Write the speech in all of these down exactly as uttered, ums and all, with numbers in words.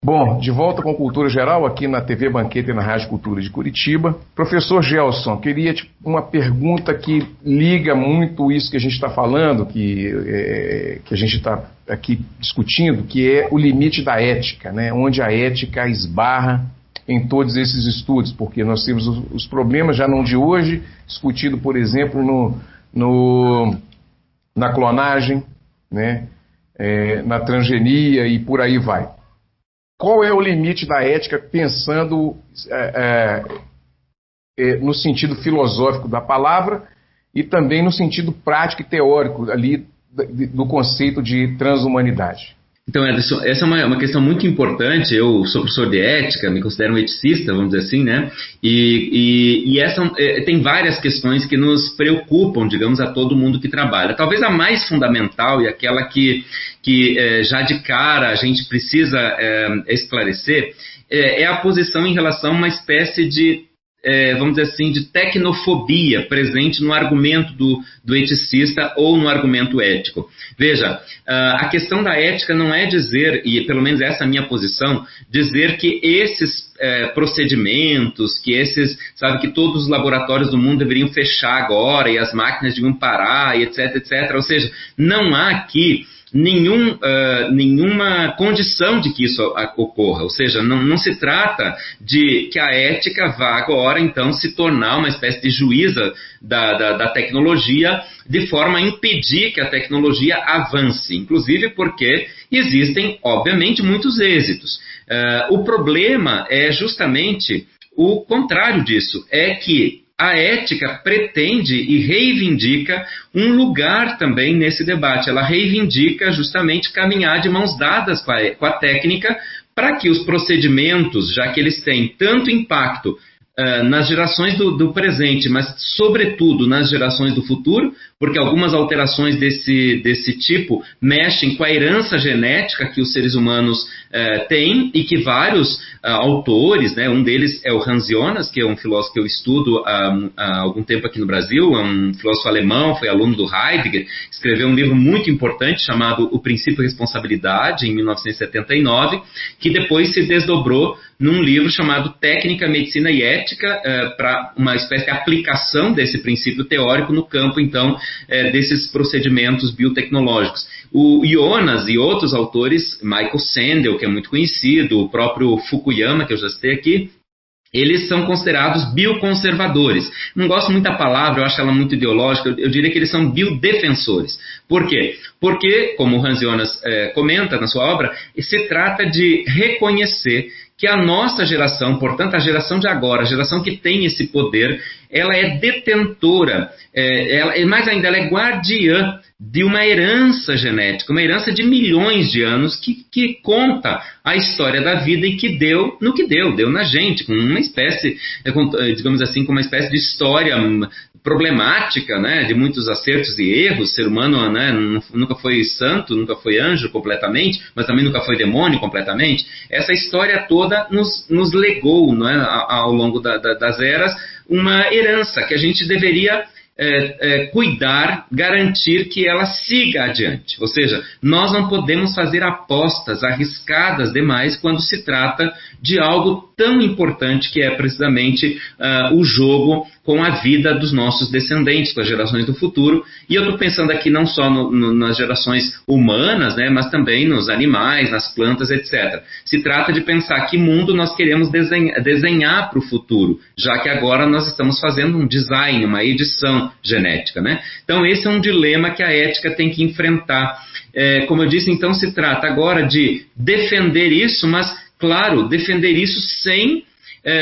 Bom, de volta com Cultura Geral aqui na T V Banqueta e na Rádio Cultura de Curitiba. Professor Gelson, queria te, uma pergunta que liga muito isso que a gente está falando, que, é, que a gente está aqui discutindo, que é o limite da ética, né? Onde a ética esbarra em todos esses estudos, porque nós temos os, os problemas já não de hoje, discutido, por exemplo, no, no, na clonagem, né? É, na transgenia e por aí vai. Qual é o limite da ética pensando é, é, no sentido filosófico da palavra e também no sentido prático e teórico ali do conceito de transhumanidade? Então, Ederson, essa é uma, uma questão muito importante. Eu sou professor de ética, me considero um eticista, vamos dizer assim, né? E, e, e essa, é, tem várias questões que nos preocupam, digamos, a todo mundo que trabalha. Talvez a mais fundamental e aquela que, que é, já de cara a gente precisa é, esclarecer é, é a posição em relação a uma espécie de É, vamos dizer assim, de tecnofobia presente no argumento do, do eticista ou no argumento ético. Veja, uh, a questão da ética não é dizer, e pelo menos essa é a minha posição, dizer que esses uh, procedimentos, que esses, sabe, que todos os laboratórios do mundo deveriam fechar agora e as máquinas deviam parar e etc, etcétera. Ou seja, não há aqui Nenhum, uh, nenhuma condição de que isso ocorra, ou seja, não, não se trata de que a ética vá agora então se tornar uma espécie de juíza da, da, da tecnologia de forma a impedir que a tecnologia avance, inclusive porque existem, obviamente, muitos êxitos. Uh, o problema é justamente o contrário disso, é que a ética pretende e reivindica um lugar também nesse debate. Ela reivindica justamente caminhar de mãos dadas com a, com a técnica para que os procedimentos, já que eles têm tanto impacto uh, nas gerações do, do presente, mas sobretudo nas gerações do futuro, porque algumas alterações desse, desse tipo mexem com a herança genética que os seres humanos uh, têm e que vários uh, autores, né, um deles é o Hans Jonas, que é um filósofo que eu estudo há, há algum tempo aqui no Brasil, é um filósofo alemão, foi aluno do Heidegger, escreveu um livro muito importante chamado O Princípio e Responsabilidade, em mil novecentos e setenta e nove, que depois se desdobrou num livro chamado Técnica, Medicina e Ética, uh, para uma espécie de aplicação desse princípio teórico no campo, então, É, desses procedimentos biotecnológicos. O Jonas e outros autores, Michael Sandel, que é muito conhecido, o próprio Fukuyama, que eu já citei aqui, eles são considerados bioconservadores. Não gosto muito da palavra, eu acho ela muito ideológica, eu, eu diria que eles são biodefensores. Por quê? Porque, como o Hans Jonas é, comenta na sua obra, se trata de reconhecer que a nossa geração, portanto a geração de agora, a geração que tem esse poder, ela é detentora, é, ela, mais ainda, ela é guardiã de uma herança genética, uma herança de milhões de anos que, que conta a história da vida e que deu no que deu, deu na gente, com uma espécie, digamos assim, com uma espécie de história problemática, né, de muitos acertos e erros. O ser humano, né, nunca foi santo, nunca foi anjo completamente, mas também nunca foi demônio completamente. Essa história toda nos, nos legou, né, ao longo da, da, das eras uma herança que a gente deveria É, é, cuidar, garantir que ela siga adiante. Ou seja, nós não podemos fazer apostas arriscadas demais quando se trata de algo tão importante que é precisamente uh, o jogo com a vida dos nossos descendentes, com as gerações do futuro. E eu estou pensando aqui não só no, no, nas gerações humanas, né, mas também nos animais, nas plantas, etcétera. Se trata de pensar que mundo nós queremos desenhar, desenhar para o futuro, já que agora nós estamos fazendo um design, uma edição genética, né? Então esse é um dilema que a ética tem que enfrentar. É, como eu disse, então se trata agora de defender isso, mas, claro, defender isso sem é,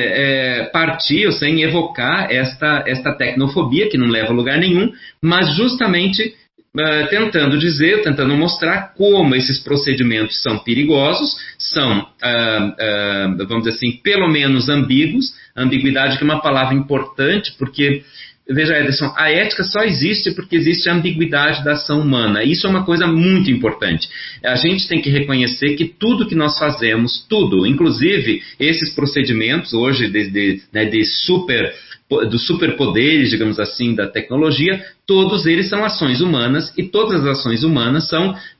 é, partir ou sem evocar esta, esta tecnofobia, que não leva a lugar nenhum, mas justamente Uh, tentando dizer, tentando mostrar como esses procedimentos são perigosos, são, uh, uh, vamos dizer assim, pelo menos ambíguos. Ambiguidade que é uma palavra importante, porque, veja, Ederson, a ética só existe porque existe a ambiguidade da ação humana. Isso é uma coisa muito importante. A gente tem que reconhecer que tudo que nós fazemos, tudo, inclusive esses procedimentos hoje de, de, né, de super... dos superpoderes, digamos assim, da tecnologia, todos eles são ações humanas e todas as ações humanas são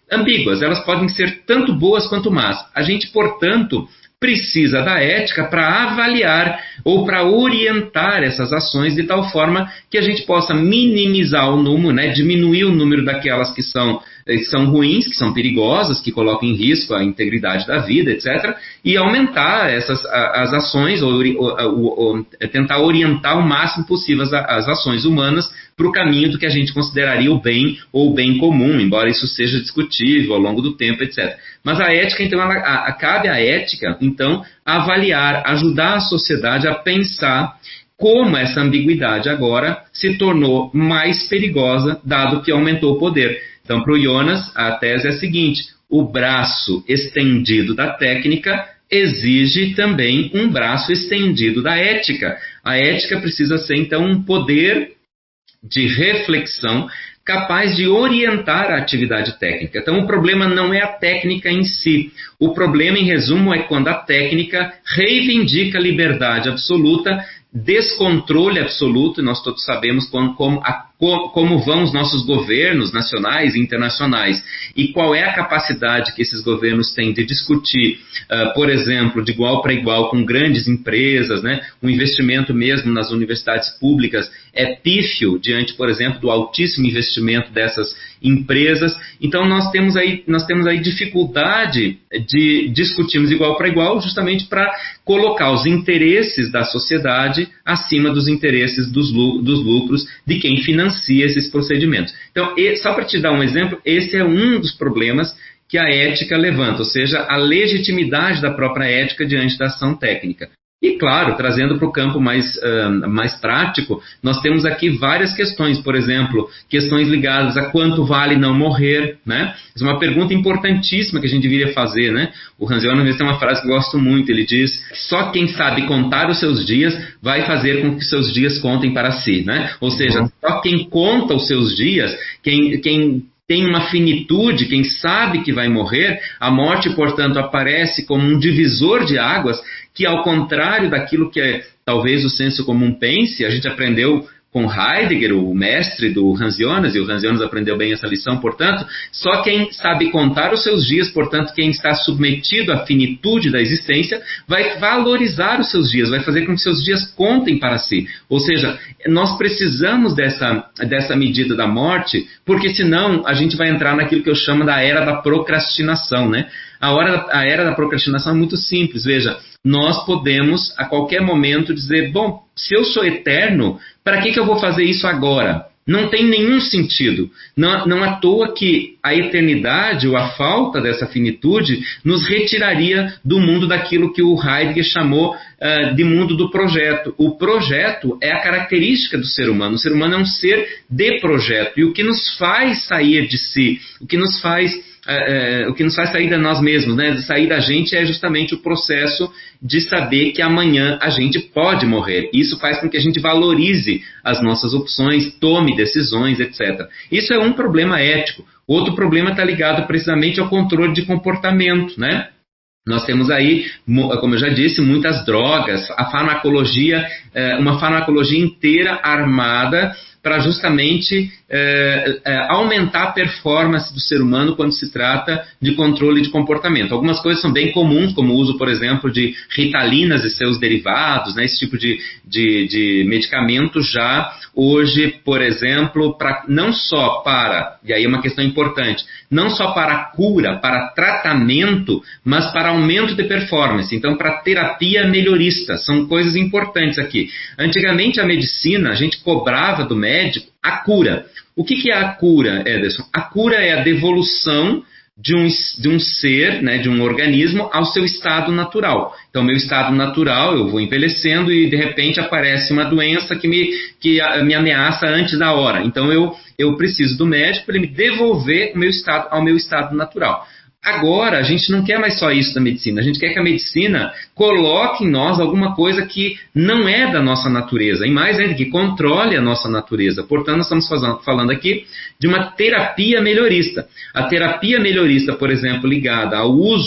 ambíguas, elas podem ser tanto boas quanto más. A gente, portanto, precisa da ética para avaliar ou para orientar essas ações de tal forma que a gente possa minimizar o número, né, diminuir o número daquelas que são, que são ruins, que são perigosas, que colocam em risco a integridade da vida, etcétera, e aumentar essas, as ações, ou, ou, ou tentar orientar o máximo possível as, as ações humanas para o caminho do que a gente consideraria o bem ou o bem comum, embora isso seja discutível ao longo do tempo, etcétera. Mas a ética, então, ela, a, cabe à ética, então, avaliar, ajudar a sociedade a pensar como essa ambiguidade agora se tornou mais perigosa, dado que aumentou o poder. Então, para o Jonas, a tese é a seguinte: o braço estendido da técnica exige também um braço estendido da ética. A ética precisa ser, então, um poder de reflexão capaz de orientar a atividade técnica. Então, o problema não é a técnica em si. O problema, em resumo, é quando a técnica reivindica liberdade absoluta, descontrole absoluto, e nós todos sabemos como, como, a, como vão os nossos governos nacionais e internacionais, e qual é a capacidade que esses governos têm de discutir, uh, por exemplo, de igual para igual com grandes empresas, né? O investimento mesmo nas universidades públicas é pífio diante, por exemplo, do altíssimo investimento dessas empresas. Então nós temos aí, nós temos aí dificuldade de discutirmos igual para igual, justamente para colocar os interesses da sociedade acima dos interesses dos lucros de quem financia esses procedimentos. Então, só para te dar um exemplo, esse é um dos problemas que a ética levanta, ou seja, a legitimidade da própria ética diante da ação técnica. E, claro, trazendo para o campo mais, uh, mais prático, nós temos aqui várias questões, por exemplo, questões ligadas a quanto vale não morrer, né? Essa é uma pergunta importantíssima que a gente deveria fazer, né? O Hans Jonas tem uma frase que eu gosto muito, ele diz: só quem sabe contar os seus dias vai fazer com que seus dias contem para si, né? Ou seja, uhum. Só quem conta os seus dias, quem... quem tem uma finitude, quem sabe que vai morrer, a morte, portanto, aparece como um divisor de águas que, ao contrário daquilo que é, talvez o senso comum pense, a gente aprendeu com Heidegger, o mestre do Hans Jonas, e o Hans Jonas aprendeu bem essa lição, portanto, só quem sabe contar os seus dias, portanto, quem está submetido à finitude da existência, vai valorizar os seus dias, vai fazer com que seus dias contem para si. Ou seja, nós precisamos dessa, dessa medida da morte, porque senão a gente vai entrar naquilo que eu chamo da era da procrastinação, né? A, hora, a era da procrastinação é muito simples, veja, nós podemos a qualquer momento dizer, bom, se eu sou eterno, para que, que eu vou fazer isso agora? Não tem nenhum sentido. Não, não à toa que a eternidade ou a falta dessa finitude nos retiraria do mundo daquilo que o Heidegger chamou uh, de mundo do projeto. O projeto é a característica do ser humano. O ser humano é um ser de projeto. E o que nos faz sair de si, o que nos faz... É, é, o que nos faz sair de nós mesmos, né? Sair da gente é justamente o processo de saber que amanhã a gente pode morrer. Isso faz com que a gente valorize as nossas opções, tome decisões, etcétera. Isso é um problema ético. Outro problema está ligado precisamente ao controle de comportamento, né? Nós temos aí, como eu já disse, muitas drogas, a farmacologia, uma farmacologia inteira armada para justamente é, é, aumentar a performance do ser humano quando se trata de controle de comportamento. Algumas coisas são bem comuns, como o uso, por exemplo, de ritalinas e seus derivados, né, esse tipo de, de, de medicamento já hoje, por exemplo, pra, não só para, e aí é uma questão importante, não só para cura, para tratamento, mas para aumento de performance, então para terapia melhorista, são coisas importantes aqui. Antigamente a medicina, a gente cobrava do médico a cura. O que, que é a cura, Ederson? A cura é a devolução de um, de um ser, né, de um organismo ao seu estado natural. Então, meu estado natural, eu vou envelhecendo e de repente aparece uma doença que me, que me ameaça antes da hora. Então, eu, eu preciso do médico para ele me devolver o meu estado, ao meu estado natural. Agora, a gente não quer mais só isso da medicina, a gente quer que a medicina coloque em nós alguma coisa que não é da nossa natureza, e mais ainda, que controle a nossa natureza. Portanto, nós estamos fazendo, falando aqui de uma terapia melhorista. A terapia melhorista, por exemplo, ligada ao uso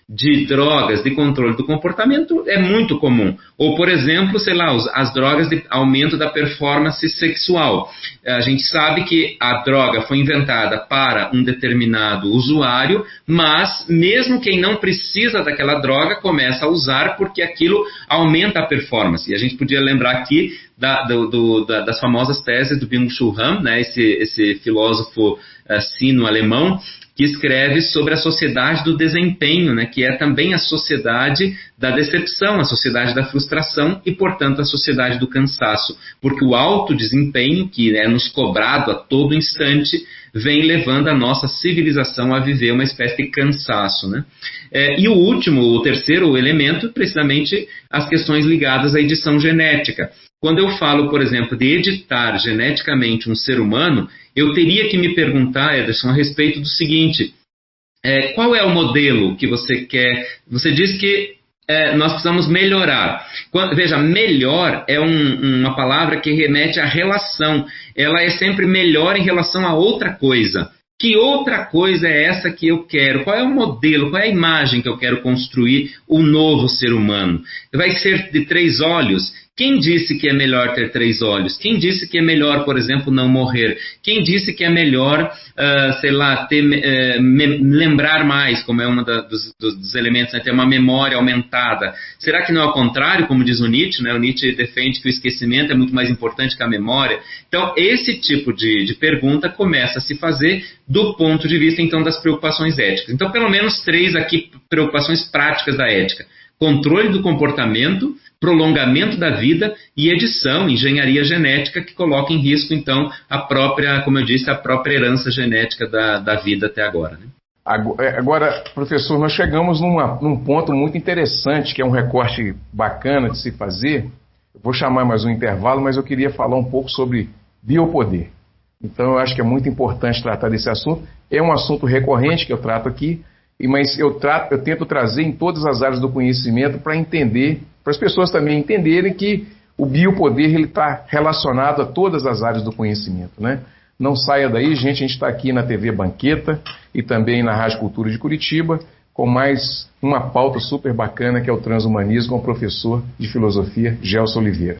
de drogas de controle do comportamento é muito comum. Ou, por exemplo, sei lá, as drogas de aumento da performance sexual. A gente sabe que a droga foi inventada para um determinado usuário, mas mesmo quem não precisa daquela droga começa a usar porque aquilo aumenta a performance. E a gente podia lembrar aqui da, do, do, da, das famosas teses do Byung-Chul Han, né, esse, esse filósofo uh, sino-alemão, que escreve sobre a sociedade do desempenho, né, que é também a sociedade da decepção, a sociedade da frustração e, portanto, a sociedade do cansaço. Porque o alto desempenho, que é nos cobrado a todo instante, vem levando a nossa civilização a viver uma espécie de cansaço, né? É, e o último, o terceiro elemento, precisamente as questões ligadas à edição genética. Quando eu falo, por exemplo, de editar geneticamente um ser humano, eu teria que me perguntar, Ederson, a respeito do seguinte, é, qual é o modelo que você quer? Você diz que é, nós precisamos melhorar. Quando, veja, melhor é um, uma palavra que remete à relação. Ela é sempre melhor em relação a outra coisa. Que outra coisa é essa que eu quero? Qual é o modelo, qual é a imagem que eu quero construir o novo ser humano? Vai ser de três olhos? Quem disse que é melhor ter três olhos? Quem disse que é melhor, por exemplo, não morrer? Quem disse que é melhor, uh, sei lá, ter, uh, me, lembrar mais, como é um dos, dos, dos elementos, né? Ter uma memória aumentada? Será que não é ao contrário, como diz o Nietzsche, né? O Nietzsche defende que o esquecimento é muito mais importante que a memória. Então, esse tipo de, de pergunta começa a se fazer do ponto de vista, então, das preocupações éticas. Então, pelo menos três aqui preocupações práticas da ética. Controle do comportamento, prolongamento da vida e edição, engenharia genética, que coloca em risco, então, a própria, como eu disse, a própria herança genética da, da vida até agora, né? Agora, professor, nós chegamos numa, num ponto muito interessante, que é um recorte bacana de se fazer. Eu vou chamar mais um intervalo, mas eu queria falar um pouco sobre biopoder. Então, eu acho que é muito importante tratar desse assunto. É um assunto recorrente que eu trato aqui, mas eu, trato, eu tento trazer em todas as áreas do conhecimento para entender, para as pessoas também entenderem que o biopoder está relacionado a todas as áreas do conhecimento, né? Não saia daí, gente, a gente está aqui na T V Banqueta e também na Rádio Cultura de Curitiba, com mais uma pauta super bacana que é o transhumanismo com o professor de filosofia Gelson Oliveira.